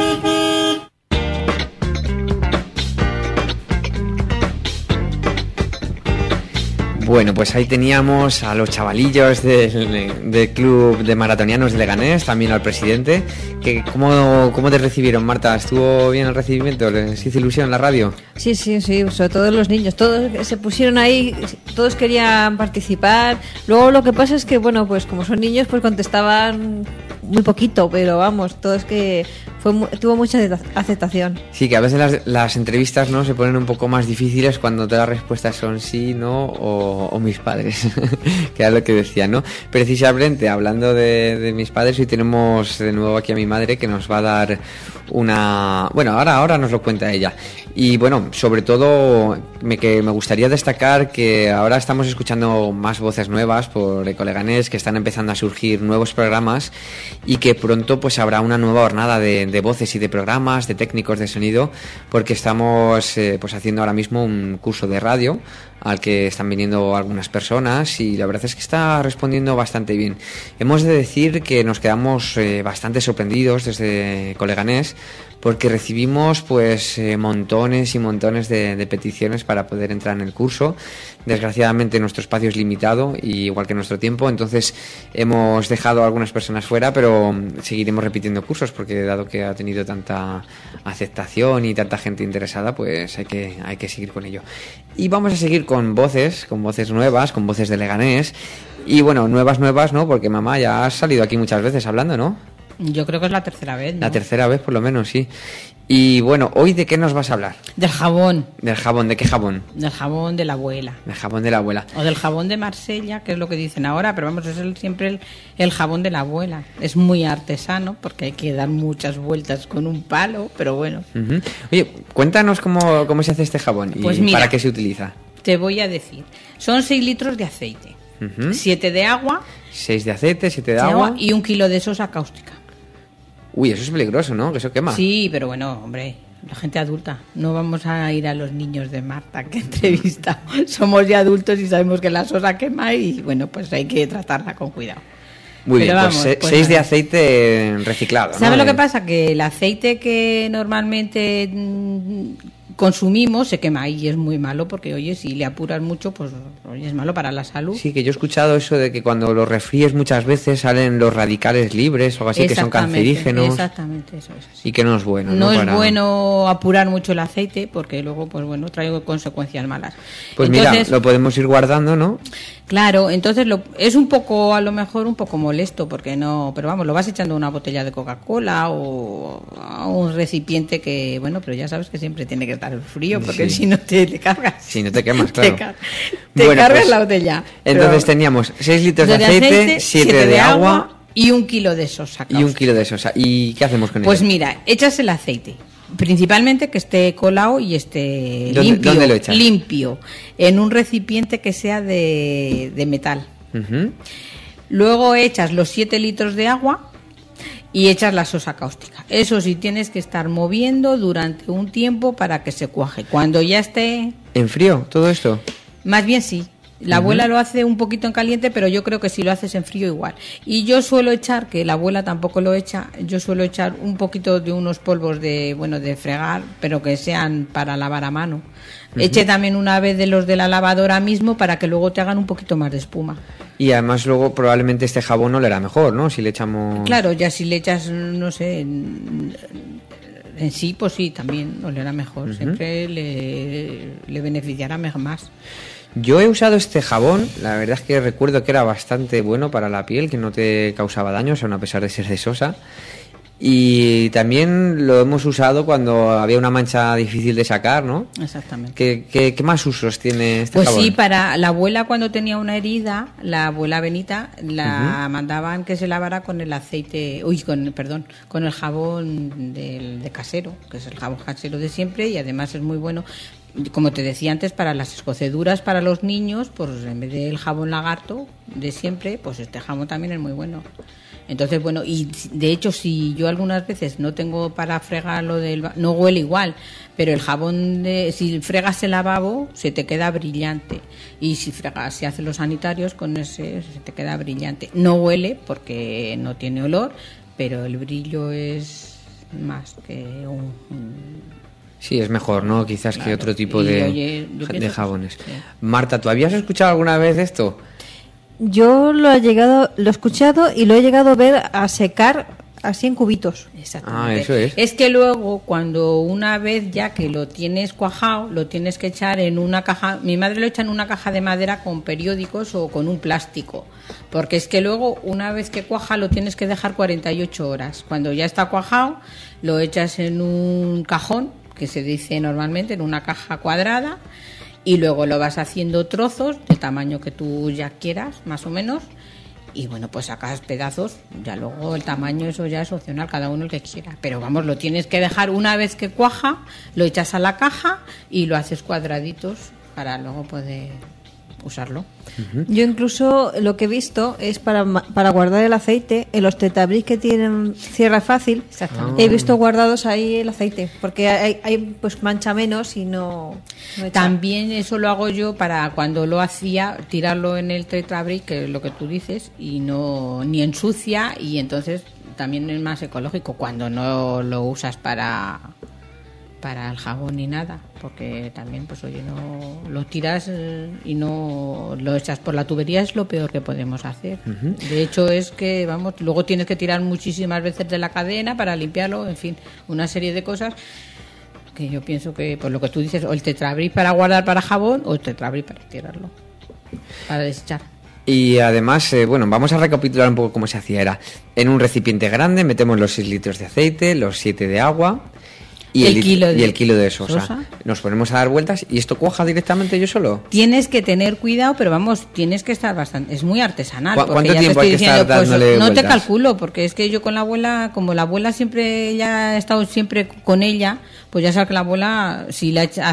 Bueno, pues ahí teníamos a los chavalillos del club de maratonianos de Leganés, también al presidente. ¿Cómo te recibieron, Marta? ¿Estuvo bien el recibimiento? ¿Les hizo ilusión la radio? Sí, sobre todo los niños. Todos se pusieron ahí, todos querían participar. Luego lo que pasa es que, bueno, pues como son niños, pues contestaban muy poquito, pero vamos, todos que tuvo mucha aceptación. Sí, que a veces las entrevistas, ¿no?, se ponen un poco más difíciles cuando todas las respuestas son sí, no o mis padres, que era lo que decía, ¿no? Precisamente, hablando de mis padres, hoy tenemos de nuevo aquí a mi madre que nos va a dar una... Bueno, ahora nos lo cuenta ella. Y bueno, sobre todo que me gustaría destacar que ahora estamos escuchando más voces nuevas por Ecoleganés, que están empezando a surgir nuevos programas y que pronto pues habrá una nueva jornada de voces y de programas, de técnicos de sonido, porque estamos pues haciendo ahora mismo un curso de radio al que están viniendo algunas personas y la verdad es que está respondiendo bastante bien. Hemos de decir que nos quedamos bastante sorprendidos desde Coleganés porque recibimos pues montones y montones de peticiones para poder entrar en el curso. Desgraciadamente nuestro espacio es limitado, y igual que nuestro tiempo, entonces hemos dejado a algunas personas fuera, pero seguiremos repitiendo cursos porque dado que ha tenido tanta aceptación y tanta gente interesada, pues hay que seguir con ello. Y vamos a seguir con voces nuevas, con voces de Leganés. Y bueno, nuevas, ¿no? Porque mamá, ya has salido aquí muchas veces hablando, ¿no? Yo creo que es la tercera vez, ¿no? La tercera vez, por lo menos, sí. Y bueno, ¿hoy de qué nos vas a hablar? Del jabón. ¿Del jabón? ¿De qué jabón? Del jabón de la abuela. Del jabón de la abuela. O del jabón de Marsella, que es lo que dicen ahora, pero vamos, es siempre el jabón de la abuela. Es muy artesano porque hay que dar muchas vueltas con un palo, pero bueno. Uh-huh. Oye, cuéntanos cómo se hace este jabón y pues mira, para qué se utiliza. Te voy a decir. Son 6 litros de aceite, 7 de agua, 6 de aceite, 7 de agua y 1 kilo de sosa cáustica. Uy, eso es peligroso, ¿no? Que eso quema. Sí, pero bueno, hombre, la gente adulta. No vamos a ir a los niños de Marta que entrevista. Somos ya adultos y sabemos que la sosa quema y bueno, pues hay que tratarla con cuidado. Muy bien, vamos, pues 6 de aceite reciclado, ¿no? ¿Sabes lo que pasa? Que el aceite que normalmente consumimos se quema y es muy malo porque, oye, si le apuras mucho, pues oye, es malo para la salud. Sí, que yo he escuchado eso de que cuando lo refríes muchas veces salen los radicales libres o algo así, que son cancerígenos. Exactamente, eso es así. Y que no es bueno. No es bueno apurar mucho el aceite porque luego, pues bueno, trae consecuencias malas. Pues entonces, mira, lo podemos ir guardando, ¿no? Claro, entonces es un poco, a lo mejor un poco molesto porque no, pero vamos, lo vas echando a una botella de Coca-Cola o a un recipiente que, bueno, pero ya sabes que siempre tiene que estar el frío porque si no te cargas. Si no te quemas, claro. Te cargas pues, la botella. Entonces teníamos 6 litros de aceite, 7 de agua y 1 kilo de sosa cáustica. Y 1 kilo de sosa. ¿Y qué hacemos con eso? Pues mira, echas el aceite. Principalmente que esté colado y esté limpio. ¿Dónde lo echas? Limpio. En un recipiente que sea de metal. Luego echas los 7 litros de agua y echas la sosa cáustica. Eso sí, tienes que estar moviendo durante un tiempo para que se cuaje. Cuando ya esté... ¿En frío todo esto? Más bien sí. La abuela lo hace un poquito en caliente, pero yo creo que si lo haces en frío igual. Y yo suelo echar, que la abuela tampoco lo echa, yo suelo echar un poquito de unos polvos de fregar, pero que sean para lavar a mano. Eche también una vez de los de la lavadora mismo para que luego te hagan un poquito más de espuma. Y además luego probablemente este jabón no le hará mejor, ¿no? Si le echamos... Claro, ya si le echas, no sé... En sí, pues sí, también no le hará mejor. Siempre le beneficiará más. Yo he usado este jabón, la verdad es que recuerdo que era bastante bueno para la piel, que no te causaba daños, aun a pesar de ser de sosa. Y también lo hemos usado cuando había una mancha difícil de sacar, ¿no? Exactamente. ¿Qué más usos tiene este jabón? Pues sí, para la abuela cuando tenía una herida, la abuela Benita, la mandaban que se lavara con el aceite, con el jabón de casero, que es el jabón casero de siempre y además es muy bueno. Como te decía antes, para las escoceduras para los niños, pues en vez del jabón lagarto de siempre, pues este jabón también es muy bueno. Entonces, bueno, y de hecho, si yo algunas veces no tengo para fregar no huele igual, pero el jabón, si fregas el lavabo, se te queda brillante. Y si haces los sanitarios, con ese se te queda brillante. No huele porque no tiene olor, pero el brillo es más que Sí, es mejor, ¿no? Quizás que otro tipo de jabones. Sí. Marta, ¿tú habías escuchado alguna vez esto? Yo lo he escuchado y lo he llegado a ver a secar así en cubitos. Exactamente. Eso es. Es que luego, cuando una vez ya que lo tienes cuajado, lo tienes que echar en una caja. Mi madre lo echa en una caja de madera con periódicos o con un plástico. Porque es que luego, una vez que cuaja, lo tienes que dejar 48 horas. Cuando ya está cuajado, lo echas en un cajón, que se dice normalmente en una caja cuadrada, y luego lo vas haciendo trozos del tamaño que tú ya quieras, más o menos, y bueno, pues sacas pedazos, ya luego el tamaño eso ya es opcional, cada uno el que quiera, pero vamos, lo tienes que dejar una vez que cuaja, lo echas a la caja y lo haces cuadraditos para luego poder usarlo. Yo incluso lo que he visto es para guardar el aceite en los tetabris que tienen cierre fácil. He visto guardados ahí el aceite porque hay pues mancha menos y no echa. También eso lo hago yo para cuando lo hacía, tirarlo en el tetrabric, que es lo que tú dices, y no ni ensucia, y entonces también es más ecológico cuando no lo usas para el jabón ni nada, porque también pues oye, no lo tiras y no lo echas por la tubería, es lo peor que podemos hacer. De hecho es que vamos, luego tienes que tirar muchísimas veces de la cadena para limpiarlo, en fin, una serie de cosas que yo pienso que por lo que tú dices, o el tetrabric para guardar para jabón o el tetrabric para tirarlo, para desechar. Y además, bueno, vamos a recapitular un poco cómo se hacía. Era en un recipiente grande metemos los 6 litros de aceite, los 7 de agua y el kilo de sosa. Nos ponemos a dar vueltas y esto cuaja directamente yo solo. Tienes que tener cuidado, pero vamos, tienes que estar bastante, es muy artesanal. ¿Cuánto tiempo hay que estar dándole no vueltas? te calculo, porque es que yo con la abuela, como la abuela siempre, ya he estado siempre con ella, pues ya sabes que la abuela, si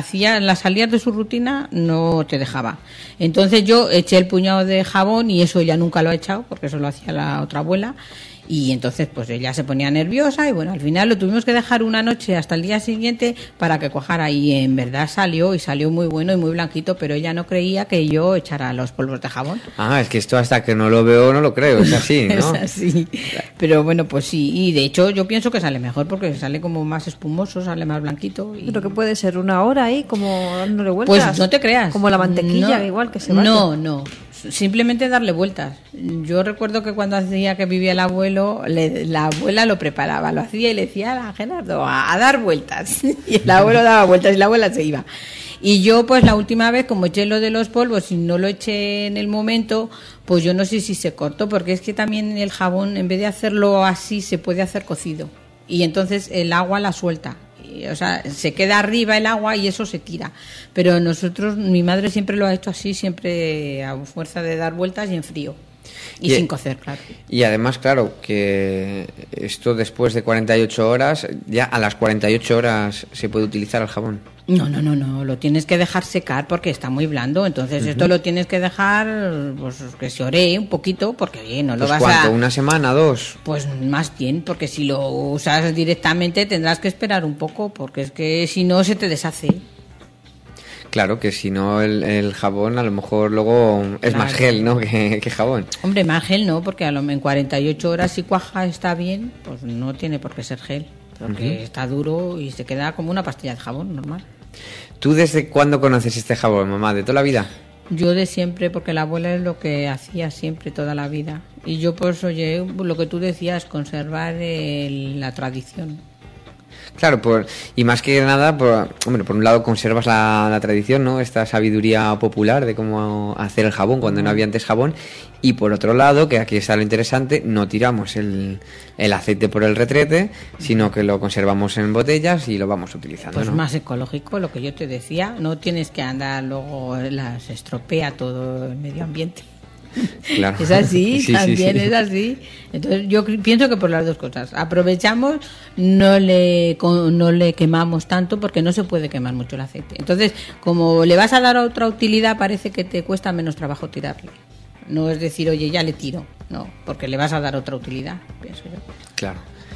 la salías de su rutina, no te dejaba. Entonces yo eché el puñado de jabón y eso ella nunca lo ha echado, porque eso lo hacía la otra abuela. Y entonces pues ella se ponía nerviosa y bueno, al final lo tuvimos que dejar una noche hasta el día siguiente para que cuajara, y en verdad salió muy bueno y muy blanquito, pero ella no creía que yo echara los polvos de jabón. Es que esto hasta que no lo veo no lo creo, es así, ¿no? Es así, pero bueno, pues sí, y de hecho yo pienso que sale mejor porque sale como más espumoso, sale más blanquito. Pero que puede ser una hora ahí como dándole vueltas. Pues no te creas. Como la mantequilla, no, igual que se bate. No. Simplemente darle vueltas. Yo recuerdo que cuando hacía que vivía el abuelo, la abuela lo preparaba, lo hacía y le decía a Gerardo a dar vueltas. Y el abuelo daba vueltas y la abuela se iba. Y yo pues la última vez, como eché lo de los polvos y no lo eché en el momento, pues yo no sé si se cortó, porque es que también el jabón, en vez de hacerlo así, se puede hacer cocido. Y entonces el agua la suelta. O sea, se queda arriba el agua y eso se tira. Pero nosotros, mi madre siempre lo ha hecho así, siempre a fuerza de dar vueltas y en frío. Y sin cocer, claro. Y además, claro, que esto después de 48 horas, ya a las 48 horas se puede utilizar el jabón. No, lo tienes que dejar secar porque está muy blando, entonces esto lo tienes que dejar pues que se oree un poquito, porque oye, no lo pues vas ¿cuánto? a... ¿Una semana, 2? Pues más bien, porque si lo usas directamente tendrás que esperar un poco, porque es que si no se te deshace. Claro, que si no el jabón a lo mejor luego es más gel, ¿no? que jabón. Hombre, más gel no, porque en 48 horas si cuaja está bien, pues no tiene por qué ser gel, porque está duro y se queda como una pastilla de jabón normal. ¿Tú desde cuándo conoces este jabón, mamá? ¿De toda la vida? Yo de siempre, porque la abuela es lo que hacía siempre toda la vida. Y yo pues oye, lo que tú decías, conservar la tradición. Claro, y más que nada, por un lado conservas la tradición, ¿no? Esta sabiduría popular de cómo hacer el jabón cuando no había antes jabón, y por otro lado, que aquí está lo interesante, no tiramos el aceite por el retrete, sino que lo conservamos en botellas y lo vamos utilizando, Pues ¿no? más ecológico, lo que yo te decía, no tienes que andar luego, se estropea todo el medio ambiente. Claro. Es así, Sí, también sí. es así. Entonces yo pienso que por las dos cosas. Aprovechamos, no le quemamos tanto porque no se puede quemar mucho el aceite. Entonces, como le vas a dar otra utilidad, parece que te cuesta menos trabajo tirarle. No es decir, oye, ya le tiro. No, porque le vas a dar otra utilidad, pienso yo. Claro.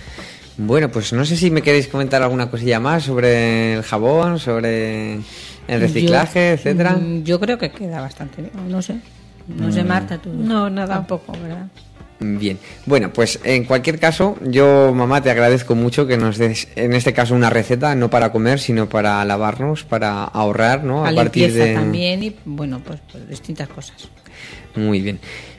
Bueno, pues no sé si me queréis comentar alguna cosilla más sobre el jabón, sobre el reciclaje, etcétera. Yo creo que queda bastante bien, no sé. No sé, Marta, tú. No, nada. Tampoco, ¿verdad? Bien, bueno, pues en cualquier caso, yo, mamá, te agradezco mucho que nos des, en este caso, una receta, no para comer, sino para lavarnos, para ahorrar, ¿no? A partir de también y, bueno, pues distintas cosas. Muy bien.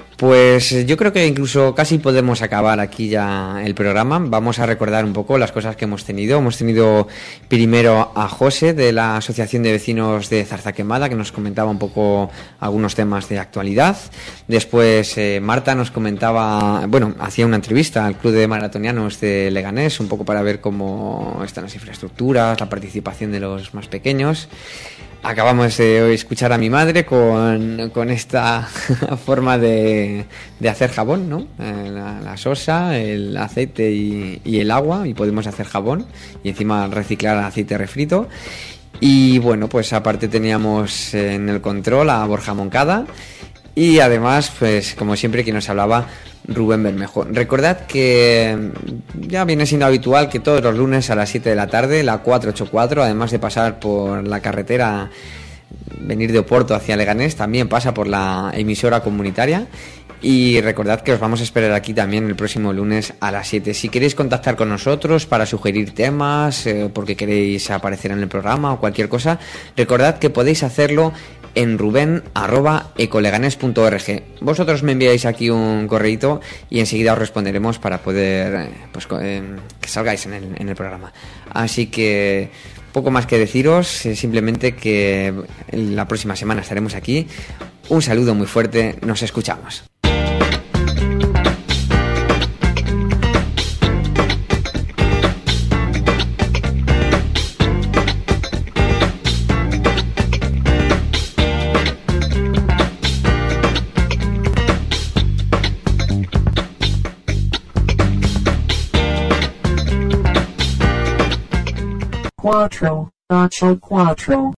Pues yo creo que incluso casi podemos acabar aquí ya el programa. Vamos a recordar un poco las cosas que hemos tenido. Hemos tenido primero a José de la Asociación de Vecinos de Zarzaquemada, que nos comentaba un poco algunos temas de actualidad. Después Marta nos comentaba, hacía una entrevista al Club de Maratonianos de Leganés, un poco para ver cómo están las infraestructuras, la participación de los más pequeños. Acabamos de escuchar a mi madre con esta forma de hacer jabón, ¿no? La sosa, el aceite y el agua, y podemos hacer jabón y encima reciclar aceite refrito. Y bueno, pues aparte teníamos en el control a Borja Moncada y además, pues como siempre, quien nos hablaba, Rubén Bermejo. Recordad que ya viene siendo habitual que todos los lunes a las 7 de la tarde, la 484, además de pasar por la carretera, venir de Oporto hacia Leganés, también pasa por la emisora comunitaria. Y recordad que os vamos a esperar aquí también el próximo lunes a las 7. Si queréis contactar con nosotros para sugerir temas, porque queréis aparecer en el programa o cualquier cosa, recordad que podéis hacerlo en ruben@ecoleganes.org. Vosotros me enviáis aquí un correíto y enseguida os responderemos para poder que salgáis en el programa. Así que poco más que deciros, simplemente que la próxima semana estaremos aquí. Un saludo muy fuerte, nos escuchamos. Cuatro, ocho, cuatro.